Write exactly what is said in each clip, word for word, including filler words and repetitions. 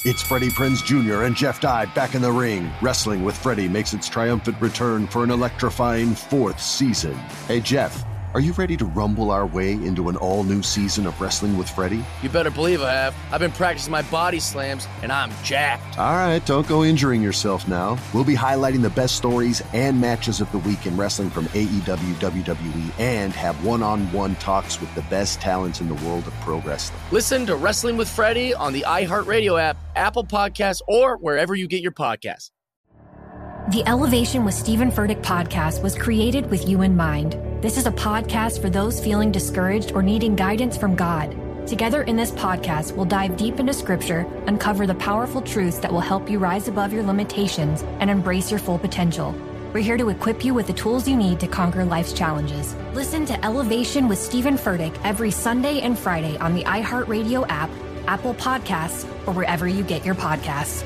It's Freddie Prinze Junior and Jeff Dye back in the ring. Wrestling with Freddie makes its triumphant return for an electrifying fourth season. Hey, Jeff, are you ready to rumble our way into an all-new season of Wrestling with Freddie? You better believe I have. I've been practicing my body slams, and I'm jacked. All right, don't go injuring yourself now. We'll be highlighting the best stories and matches of the week in wrestling from A E W, W W E, and have one-on-one talks with the best talents in the world of pro wrestling. Listen to Wrestling with Freddie on the iHeartRadio app, Apple Podcasts, or wherever you get your podcasts. The Elevation with Stephen Furtick podcast was created with you in mind. This is a podcast for those feeling discouraged or needing guidance from God. Together in this podcast, we'll dive deep into Scripture, uncover the powerful truths that will help you rise above your limitations and embrace your full potential. We're here to equip you with the tools you need to conquer life's challenges. Listen to Elevation with Stephen Furtick every Sunday and Friday on the iHeartRadio app, Apple Podcasts, or wherever you get your podcasts.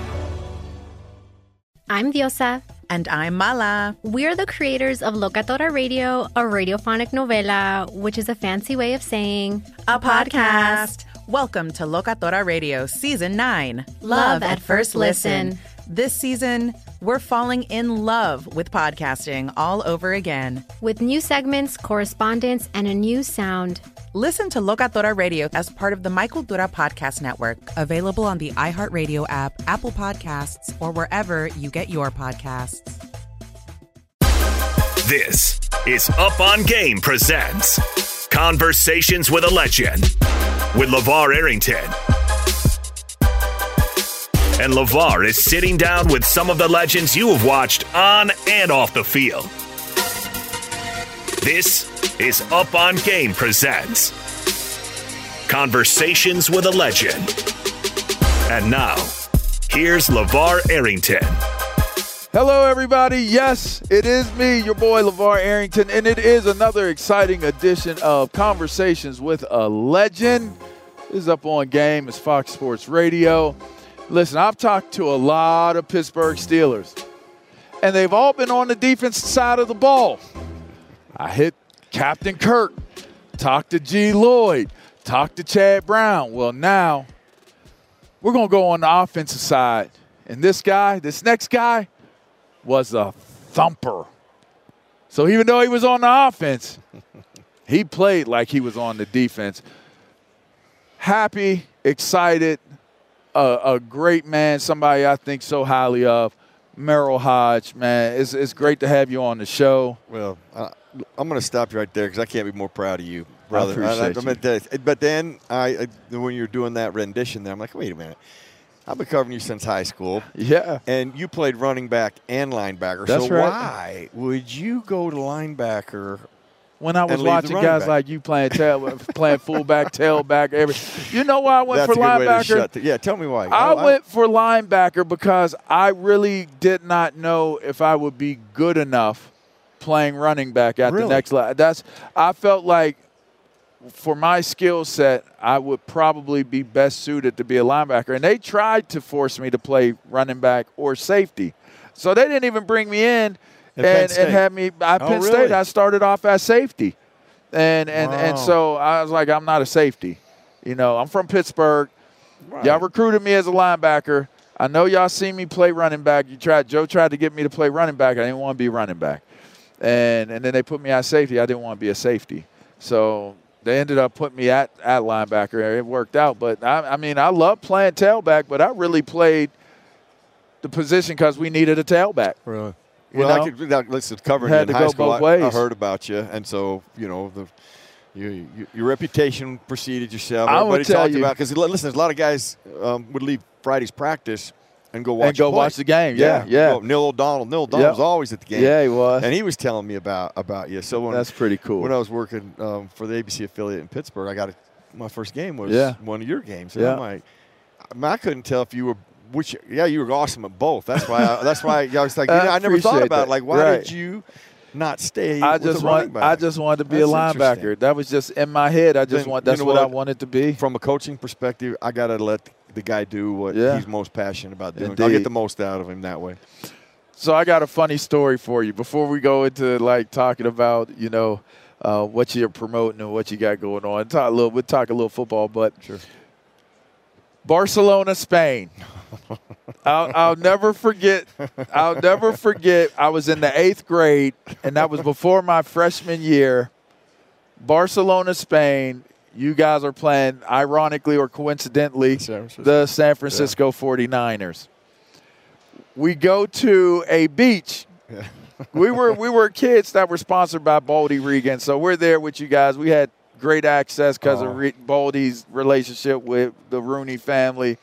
I'm Diosa. And I'm Mala. We're the creators of Locatora Radio, a radiophonic novela, which is a fancy way of saying a podcast. Welcome to Locatora Radio Season nine. Love at First Listen. This season, we're falling in love with podcasting all over again. With new segments, correspondence, and a new sound. Listen to Locatora Radio as part of the Michael Dura Podcast Network, available on the iHeartRadio app, Apple Podcasts, or wherever you get your podcasts. This is Up on Game presents Conversations with a Legend with LeVar Arrington. And LeVar is sitting down with some of the legends you have watched on and off the field. This is Up on Game presents Conversations with a Legend. And now, here's LeVar Arrington. Hello, everybody. Yes, it is me, your boy LeVar Arrington, and it is another exciting edition of Conversations with a Legend. This is Up on Game. It's Fox Sports Radio. Listen, I've talked to a lot of Pittsburgh Steelers, and they've all been on the defensive side of the ball. I hit Captain Kirk, talked to G. Lloyd, talked to Chad Brown. Well, now we're going to go on the offensive side. And this guy, this next guy, was a thumper. So even though he was on the offense, he played like he was on the defense. Happy, excited, a, a great man, somebody I think so highly of, Merril Hoge, man. It's, it's great to have you on the show. Well, uh, I'm going to stop you right there because I can't be more proud of you, brother. I appreciate I, I, I, you. But then I, I, when you were doing that rendition there, I'm like, wait a minute. I've been covering you since high school. Yeah. And you played running back and linebacker. That's so right. why would you go to linebacker? When I was and leave watching the guys back? like you playing tail, playing fullback, tailback, every, you know why I went That's for a good way to linebacker? shut the, yeah, tell me why. I Oh, went for linebacker because I really did not know if I would be good enough playing running back at Really? the next level. That's I felt like for my skill set, I would probably be best suited to be a linebacker. And they tried to force me to play running back or safety. So they didn't even bring me in At Penn and, State. and have me at Oh, Penn really? State. I started off as safety. And and, Wow. and so I was like, I'm not a safety. You know, I'm from Pittsburgh. Right. Y'all recruited me as a linebacker. I know y'all seen me play running back. You tried. Joe tried to get me to play running back. I didn't want to be running back. And and then they put me at safety. I didn't want to be a safety. So they ended up putting me at, at linebacker. It worked out. But, I, I mean, I love playing tailback, but I really played the position because we needed a tailback. Really? You Well, know? I could, that, listen, covering Had you in to high go school, both I, I ways. heard about you, and so you know the you, you, your reputation preceded yourself. I will Everybody tell talked you. about because listen, there's a lot of guys um, would leave Friday's practice and go watch And go you play. watch the game. Yeah, yeah. Well, Neil O'Donnell. Neil O'Donnell Yeah. was always at the game. Yeah, he was. and he was telling me about about you. So when, That's pretty cool. When I was working um, for the A B C affiliate in Pittsburgh, I got a, my first game was Yeah. one of your games. And Yeah. I'm like, I, mean, I couldn't tell if you were. Which yeah, you were awesome at both. That's why. I, that's why I was like, you I know, I never thought appreciate about that. it. Like, why Right. did you not stay? I with just the running want. back? I just wanted to be That's a linebacker. interesting. That was just in my head. I just Then, want. you That's know what, I what? wanted to be. From a coaching perspective, I got to let the guy do what Yeah. he's most passionate about doing. I'll Indeed. get the most out of him that way. So I got a funny story for you before we go into like talking about you know uh, what you're promoting and what you got going on. Talk a little. We'll talk a little football, but Sure. Barcelona, Spain. I'll, I'll never forget. I'll never forget. I was in the eighth grade, and that was before my freshman year. Barcelona, Spain. You guys are playing, ironically or coincidentally, San the San Francisco yeah. forty-niners. We go to a beach. Yeah. we were we were kids that were sponsored by Baldy Regan, so we're there with you guys. We had great access because oh. of Re- Baldy's relationship with the Rooney family.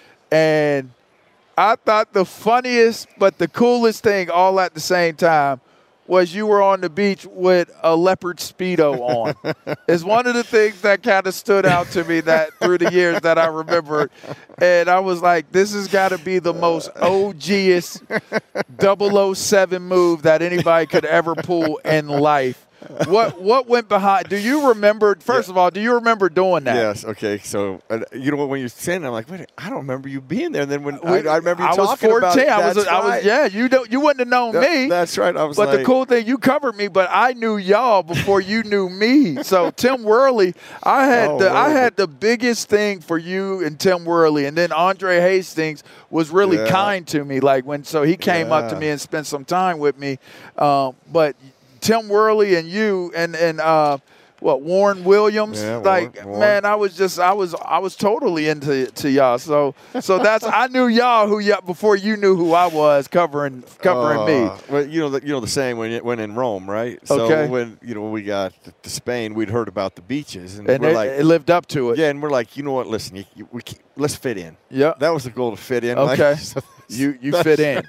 And I thought the funniest but the coolest thing all at the same time was you were on the beach with a leopard Speedo on. It's one of the things that kind of stood out to me that through the years that I remembered. And I was like, this has got to be the most O G-est double oh seven move that anybody could ever pull in life. What what went behind? Do you remember? First yeah. of all, do you remember doing that? Yes. Okay. So uh, you know what? When you're saying, I'm like, wait, I don't remember you being there. And then when we, I, I remember you I talking was fourteen. about it. I was. I was. Yeah. You don't. You wouldn't have known that, me. That's right. I was. But like, the cool thing, you covered me, but I knew y'all before you knew me. So Tim Worley, I had oh, the I had the biggest thing for you and Tim Worley, and then Andre Hastings was really yeah. kind to me. Like when so he came yeah. up to me and spent some time with me, um, but. Tim Worley and you and and uh, what Warren Williams, yeah, like Warren, Warren. man, I was just I was I was totally into to y'all. So so that's I knew y'all who y'all before you knew who I was covering covering uh, me. Well, you know the, you know the saying when you, when in Rome, right? So okay. when you know when we got to Spain, we'd heard about the beaches, and, and we're it, like, it lived up to it. Yeah, and we're like, you know what? Listen, you, you, we keep, let's fit in. Yeah, that was the goal to fit in. Okay, like, so you you fit in.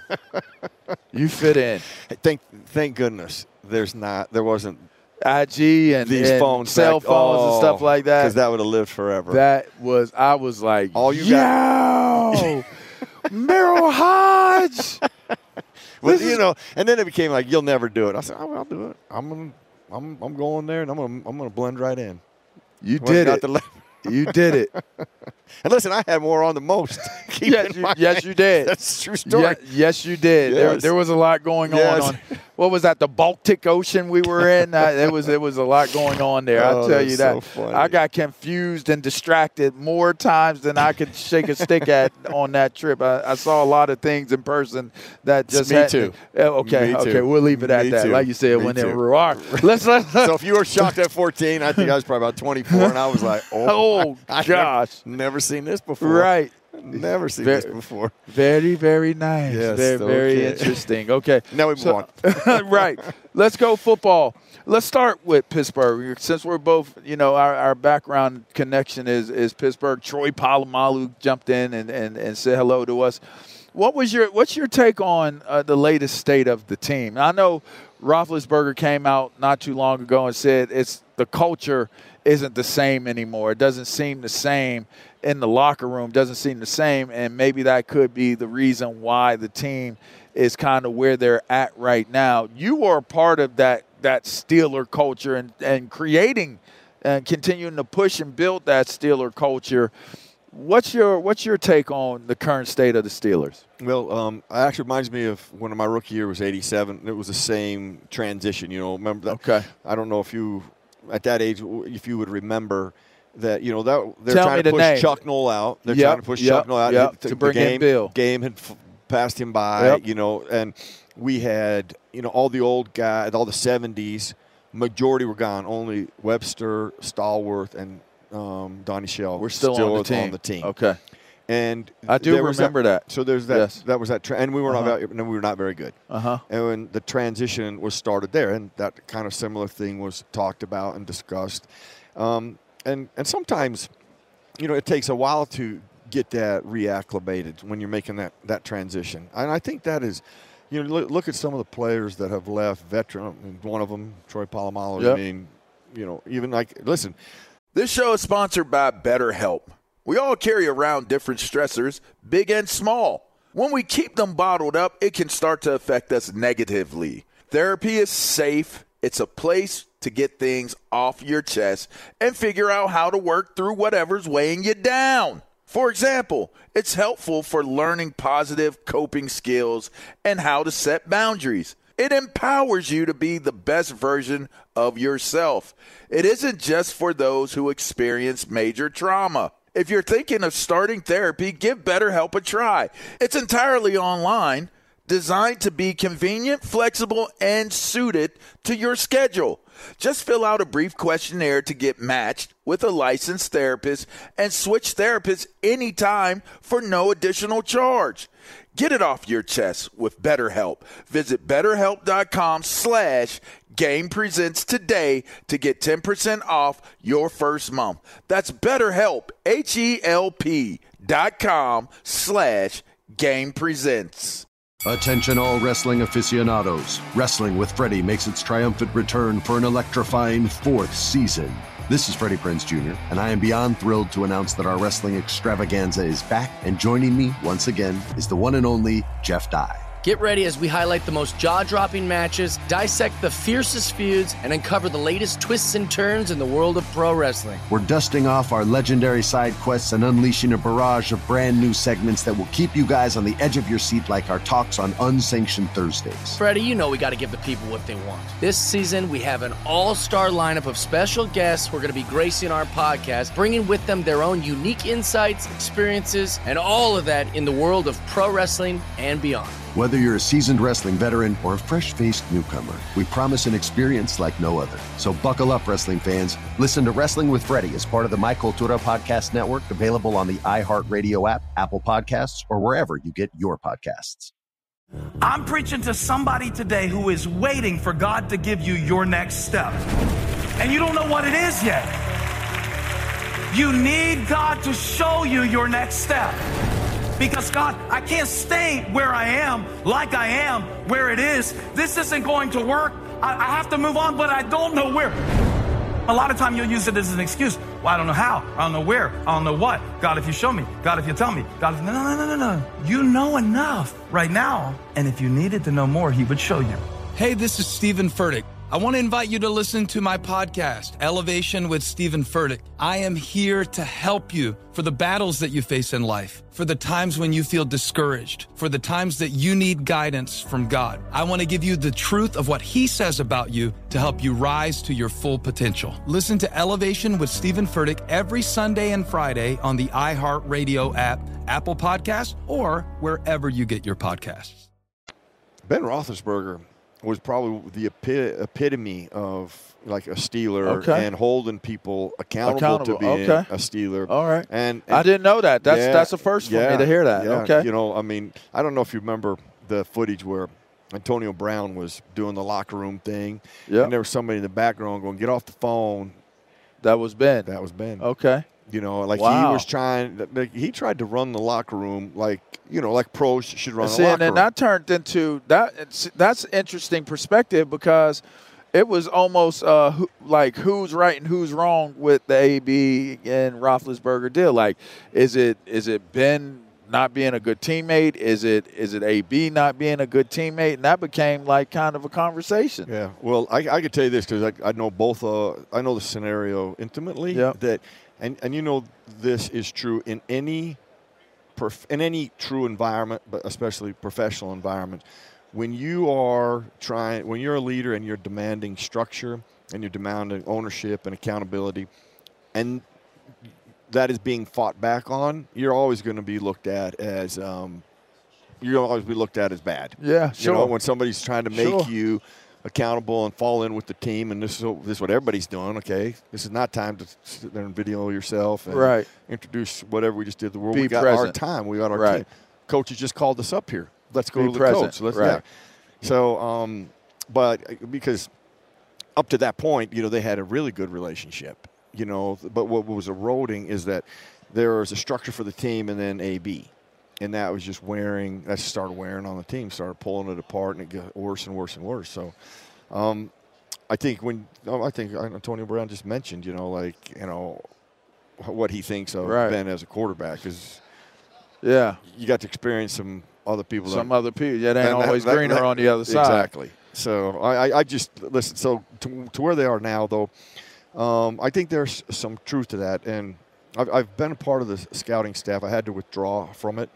You fit in. Thank thank goodness. There's not. There wasn't I G and these and phones, cell back, phones oh, and stuff like that. Because that would have lived forever. That was. I was like, all you yo, got, Merrill Hodge. Well, you is- know, and then it became like, you'll never do it. I said, oh, I'll do it. I'm gonna, I'm, I'm going there, and I'm gonna, I'm gonna blend right in. You when did it. Le- you did it. And listen, I had more on than most. yes, you, yes, you did. That's a true story. Yes, yes you did. Yes. There, there was a lot going yes. on, on. What was that? The Baltic Ocean we were in. Uh, it was. It was a lot going on there. Oh, I'll tell you that. So funny. I got confused and distracted more times than I could shake a stick at on that trip. I, I saw a lot of things in person that just. Me had, too. Uh, okay. Me okay. Too. We'll leave it at Me that. Too. Like you said, Me when too. they roar. Let's, let's. So if you were shocked at fourteen, I think I was probably about twenty-four, and I was like, oh, oh I, gosh, never, never seen this before. Right. Never seen very, this before. Very, very nice. Yes, very, okay. very interesting. Okay. Now we move so, on. Right. Let's go football. Let's start with Pittsburgh. Since we're both, you know, our, our background connection is, is Pittsburgh. Troy Polamalu jumped in and, and, and said hello to us. What was your what's your take on uh, the latest state of the team? I know Roethlisberger came out not too long ago and said it's the culture isn't the same anymore. It doesn't seem the same in the locker room, doesn't seem the same, and maybe that could be the reason why the team is kind of where they're at right now. You are part of that that Steeler culture and, and creating and continuing to push and build that Steeler culture. What's your what's your take on the current state of the Steelers? Well, um, it actually reminds me of when my rookie year was eighty-seven. It was the same transition, you know. Remember that? Okay. I don't know if you, at that age, if you would remember that, you know, that they're Tell trying to push name. Chuck Noll out. They're yep, trying to push yep, Chuck Noll out. Yep, to, to bring game, in Bill. Game had f- passed him by, yep. you know, and we had, you know, all the old guys, all the seventies, majority were gone. Only Webster, Stallworth, and um, Donnie Shell were still, still on, the team. on the team. Okay. And I do remember that, that. So there's that. Yes. That was that. Tra- and we were uh-huh. not. No, we were not very good. Uh huh. And when the transition was started there, and that kind of similar thing was talked about and discussed. Um, and and sometimes, you know, it takes a while to get that reacclimated when you're making that that transition. And I think that is, you know, look, look at some of the players that have left. Veteran, I mean, one of them, Troy Polamalu. Yep. I mean, you know, even like listen. This show is sponsored by BetterHelp. We all carry around different stressors, big and small. When we keep them bottled up, it can start to affect us negatively. Therapy is safe. It's a place to get things off your chest and figure out how to work through whatever's weighing you down. For example, it's helpful for learning positive coping skills and how to set boundaries. It empowers you to be the best version of yourself. It isn't just for those who experience major trauma. If you're thinking of starting therapy, give BetterHelp a try. It's entirely online, designed to be convenient, flexible, and suited to your schedule. Just fill out a brief questionnaire to get matched with a licensed therapist and switch therapists anytime for no additional charge. Get it off your chest with BetterHelp. Visit betterhelp.com slash Game Presents today to get ten percent off your first month. That's BetterHelp, H-E-L-P dot com slash Game Presents. Attention all wrestling aficionados. Wrestling with Freddie makes its triumphant return for an electrifying fourth season. This is Freddie Prinze Junior, and I am beyond thrilled to announce that our wrestling extravaganza is back, and joining me once again is the one and only Jeff Dye. Get ready as we highlight the most jaw-dropping matches, dissect the fiercest feuds, and uncover the latest twists and turns in the world of pro wrestling. We're dusting off our legendary side quests and unleashing a barrage of brand new segments that will keep you guys on the edge of your seat like our talks on Unsanctioned Thursdays. Freddie, you know we got to give the people what they want. This season, we have an all-star lineup of special guests who are going to be gracing our podcast, bringing with them their own unique insights, experiences, and all of that in the world of pro wrestling and beyond. Whether you're a seasoned wrestling veteran or a fresh-faced newcomer, we promise an experience like no other. So buckle up, wrestling fans. Listen to Wrestling with Freddie as part of the My Cultura Podcast Network, available on the iHeartRadio app, Apple Podcasts, or wherever you get your podcasts. I'm preaching to somebody today who is waiting for God to give you your next step, and you don't know what it is yet. You need God to show you your next step. Because, God, I can't stay where I am, like I am, where it is. This isn't going to work. I, I have to move on, but I don't know where. A lot of time you'll use it as an excuse. Well, I don't know how. I don't know where. I don't know what. God, if you show me. God, if you tell me. God, if... No, no, no, no, no. You know enough right now. And if you needed to know more, he would show you. Hey, this is Stephen Furtick. I want to invite you to listen to my podcast, Elevation with Stephen Furtick. I am here to help you for the battles that you face in life, for the times when you feel discouraged, for the times that you need guidance from God. I want to give you the truth of what he says about you to help you rise to your full potential. Listen to Elevation with Stephen Furtick every Sunday and Friday on the iHeartRadio app, Apple Podcasts, or wherever you get your podcasts. Ben Roethlisberger was probably the epi- epitome of like a Steeler okay. and holding people accountable, accountable. to being okay. a Steeler. All right. And, and I didn't know that. That's yeah, that's a first for yeah, me to hear that. Yeah. Okay. You know, I mean, I don't know if you remember the footage where Antonio Brown was doing the locker room thing. Yep. And there was somebody in the background going, get off the phone. That was Ben. That was Ben. Okay. You know, like wow. he was trying, like he tried to run the locker room like, you know, like pros should run and the see, locker and then room. that turned into, that. that's interesting perspective because it was almost uh, who, like who's right and who's wrong with the A B and Roethlisberger deal. Like, is it is it Ben not being a good teammate? Is it is it A B not being a good teammate? And that became like kind of a conversation. Yeah. Well, I, I could tell you this because I, I know both. Uh, I know the scenario intimately. Yep. That, and and you know this is true in any, perf- in any true environment, but especially professional environment. When you are trying, when you're a leader and you're demanding structure and you're demanding ownership and accountability, and that is being fought back on, you're always going to be looked at as um, you'll always be looked at as bad. Yeah, sure. You know, when somebody's trying to make sure. you accountable and fall in with the team, and this is this is what everybody's doing. Okay, this is not time to sit there and video yourself and right. introduce whatever we just did. The world. Be we got present. our time. We got our right. team. Coaches just called us up here. Let's go Be to the present. coach. Let's, right. yeah. So, um, but because up to that point, you know, they had a really good relationship. You know, but what was eroding is that there was a structure for the team and then A B. And that was just wearing, that started wearing on the team, started pulling it apart, and it got worse and worse and worse. So um, I think when, I think Antonio Brown just mentioned, you know, like, you know, what he thinks of right. Ben as a quarterback. Because yeah, you got to experience some other people. Some that, other people. Yeah, they ain't that, always that, greener that, on the other side. Exactly. So I, I just, listen, so to, to where they are now, though, um, I think there's some truth to that. And I've, I've been a part of the scouting staff. I had to withdraw from it.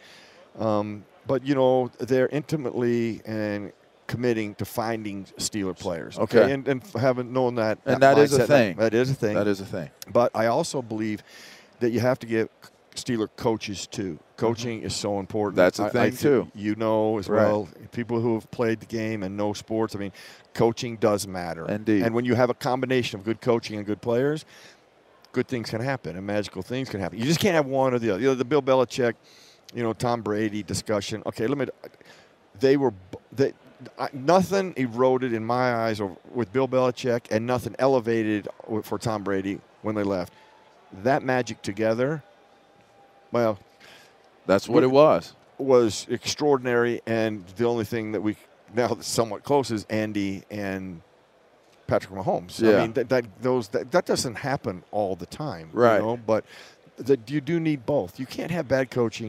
Um, but, you know, they're intimately and committing to finding Steeler players. Okay. okay. And, and having known that. And that, that is a mindset, thing. That, that is a thing. That is a thing. But I also believe that you have to get Steeler coaches too. Coaching mm-hmm. is so important. That's a I, thing I too. You know as right. well, people who have played the game and know sports. I mean, coaching does matter. Indeed. And when you have a combination of good coaching and good players, good things can happen and magical things can happen. You just can't have one or the other. You know, the Bill Belichick, you know, Tom Brady discussion. Okay, let me. They were they, nothing eroded in my eyes with Bill Belichick, and nothing elevated for Tom Brady when they left. That magic together, well, that's what it was. Was extraordinary, and the only thing that we now that's somewhat close is Andy and Patrick Mahomes. Yeah. I mean, that, that those that, that doesn't happen all the time, right? You know? But that you do need both. You can't have bad coaching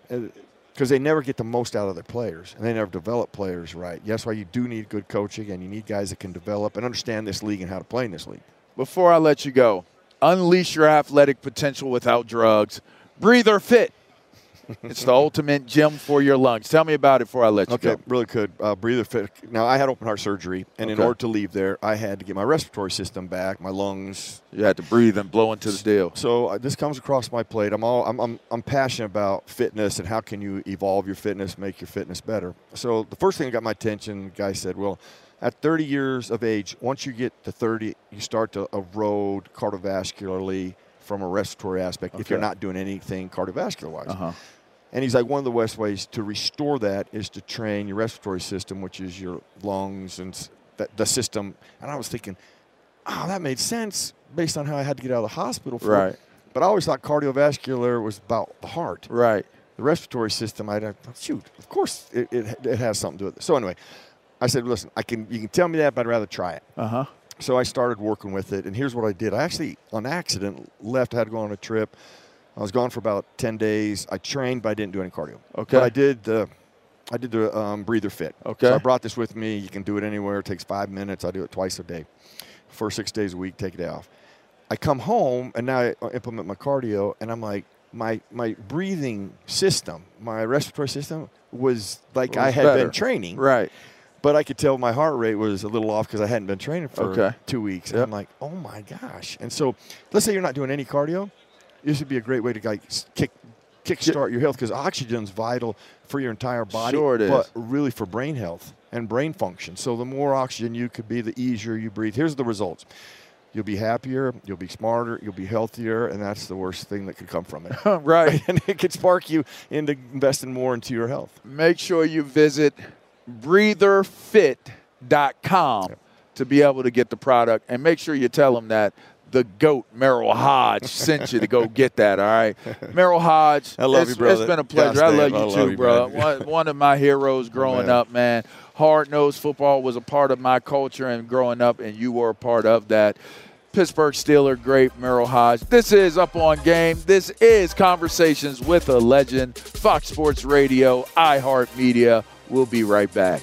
because they never get the most out of their players, and they never develop players right. That's why you do need good coaching, and you need guys that can develop and understand this league and how to play in this league. Before I let you go, unleash your athletic potential without drugs. Breather Fit. It's the ultimate gym for your lungs. Tell me about it before I let you okay, go. Really good. Uh, Breather Fit. Now, I had open heart surgery, and okay. in order to leave there, I had to get my respiratory system back, my lungs. You had to breathe and blow into the deal. So uh, this comes across my plate. I'm all I'm, I'm I'm passionate about fitness and how can you evolve your fitness, make your fitness better. So the first thing that got my attention, the guy said, well, at thirty years of age, once you get to thirty, you start to erode cardiovascularly from a respiratory aspect okay. if you're not doing anything cardiovascular-wise. Uh-huh. And he's like, one of the best ways to restore that is to train your respiratory system, which is your lungs and the, the system. And I was thinking, oh, that made sense based on how I had to get out of the hospital for right. it. But I always thought cardiovascular was about the heart. Right. The respiratory system, I'd have, shoot, of course it, it, it has something to do with it. So anyway, I said, listen, I can you can tell me that, but I'd rather try it. Uh-huh. So I started working with it, and here's what I did. I actually, on accident, left. I had to go on a trip. I was gone for about ten days. I trained, but I didn't do any cardio. Okay. But I did the, I did the um, Breather Fit. Okay. So I brought this with me. You can do it anywhere. It takes five minutes. I do it twice a day, for six days a week. Take it off. I come home, and now I implement my cardio, and I'm like, my my breathing system, my respiratory system was like was I had better. been training. Right. But I could tell my heart rate was a little off because I hadn't been training for okay. two weeks. Yep. And I'm like, oh, my gosh. And so let's say you're not doing any cardio. This would be a great way to like kick kickstart your health because oxygen is vital for your entire body, sure it is. But really for brain health and brain function. So the more oxygen you could be, the easier you breathe. Here's the results. You'll be happier, you'll be smarter, you'll be healthier, and that's the worst thing that could come from it. Right. And it could spark you into investing more into your health. Make sure you visit breather fit dot com yep. to be able to get the product, and make sure you tell them that the GOAT, Merrill Hodge, sent you to go get that, all right? Merrill Hodge, I love it's, you, brother. It's been a pleasure. Gosh, I love Dave, you I too, love you, bro. man. One, one of my heroes growing oh, up, man. Hard-nosed football was a part of my culture and growing up, and you were a part of that. Pittsburgh Steeler great Merrill Hodge. This is Up On Game. This is Conversations with a Legend. Fox Sports Radio, iHeartMedia. We'll be right back.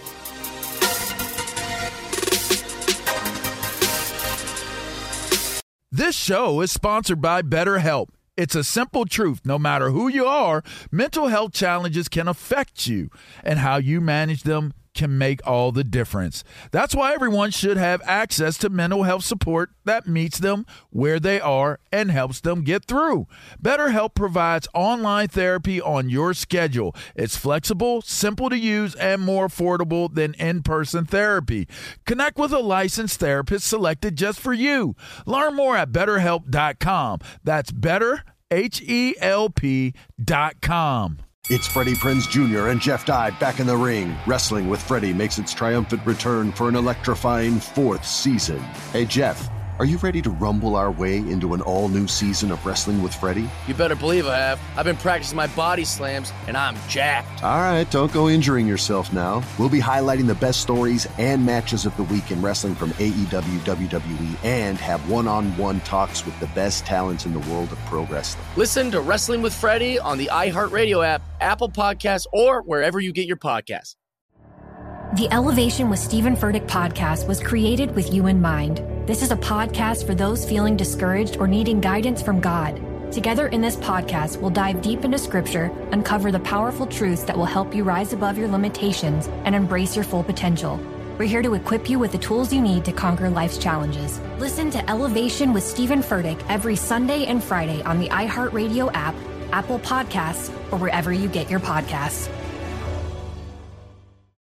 This show is sponsored by BetterHelp. It's a simple truth. No matter who you are, mental health challenges can affect you, and how you manage them can make all the difference. That's why everyone should have access to mental health support that meets them where they are and helps them get through. BetterHelp provides online therapy on your schedule. It's flexible, simple to use, and more affordable than in-person therapy. Connect with a licensed therapist selected just for you. Learn more at better help dot com. That's better, H E L P dot com. It's Freddie Prinze Junior and Jeff Dye back in the ring. Wrestling with Freddie makes its triumphant return for an electrifying fourth season. Hey, Jeff, are you ready to rumble our way into an all-new season of Wrestling with Freddie? You better believe I have. I've been practicing my body slams, and I'm jacked. All right, don't go injuring yourself now. We'll be highlighting the best stories and matches of the week in wrestling from A E W, W W E, and have one-on-one talks with the best talents in the world of pro wrestling. Listen to Wrestling with Freddie on the iHeartRadio app, Apple Podcasts, or wherever you get your podcasts. The Elevation with Stephen Furtick podcast was created with you in mind. This is a podcast for those feeling discouraged or needing guidance from God. Together in this podcast, we'll dive deep into Scripture, uncover the powerful truths that will help you rise above your limitations and embrace your full potential. We're here to equip you with the tools you need to conquer life's challenges. Listen to Elevation with Stephen Furtick every Sunday and Friday on the iHeartRadio app, Apple Podcasts, or wherever you get your podcasts.